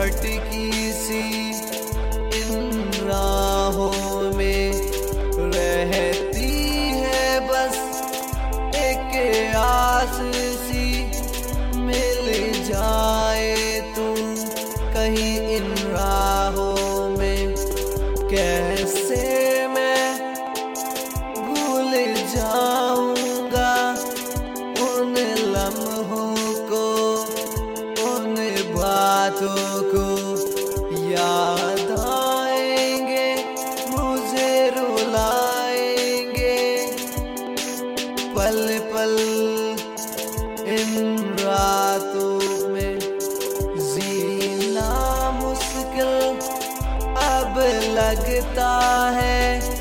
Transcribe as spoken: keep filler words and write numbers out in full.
भटकी सी इन राहों में रहती है बस एक आस सी, मिल जाए तुम कहीं इन राहों में। कैसे मैं भूल जाऊंगा उन लम्हों को, उन बातों को, याद आएंगे मुझे रुलाएंगे पल पल इन रातों में। जीना मुश्किल अब लगता है